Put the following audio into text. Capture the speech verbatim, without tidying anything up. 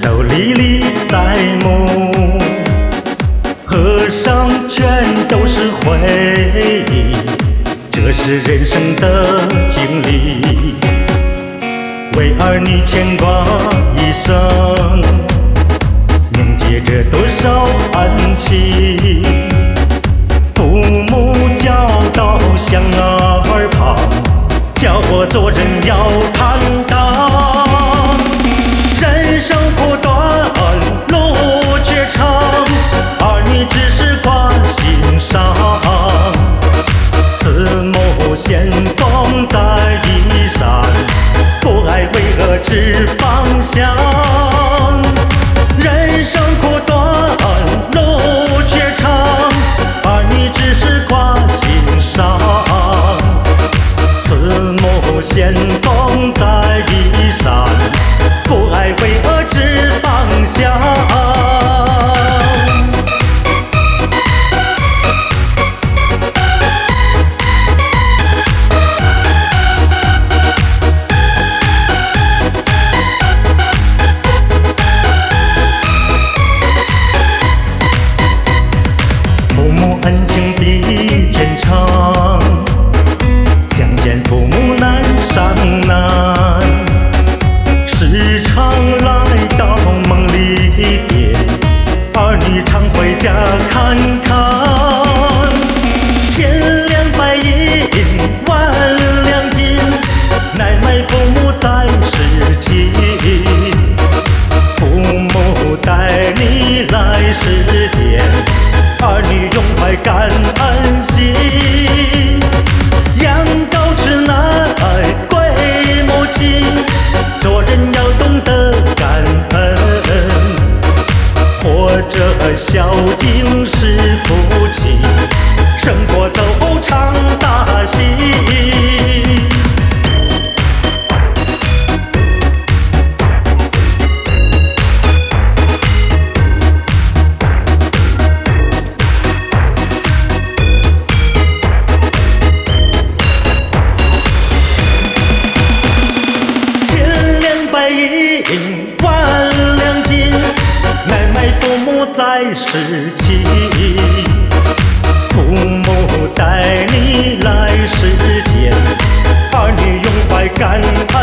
都历历在目，河上全都是回忆，这是人生的经历。为儿女牵挂一生，凝结着多少恩情。父母教导向耳旁，教我做人要坦荡。人生苦短，路却长，儿女只是挂心上。慈母先锋在一山，父爱为何指方向？人生苦短，路却长，儿女只是挂心上。慈母先锋在一山，父爱为何指方向？恩情比天长，相见父母难上难，时常来到梦里边，儿女常回家看看。千两白银万两金，奶奶父母在世间，父母带你来世间，儿女永怀感恩心。羊羔吃奶归母亲，做人要懂得感恩，活着孝敬是福气，生活走常大喜。万两金，奶奶父母在世间，父母带你来世间，儿女永怀感恩。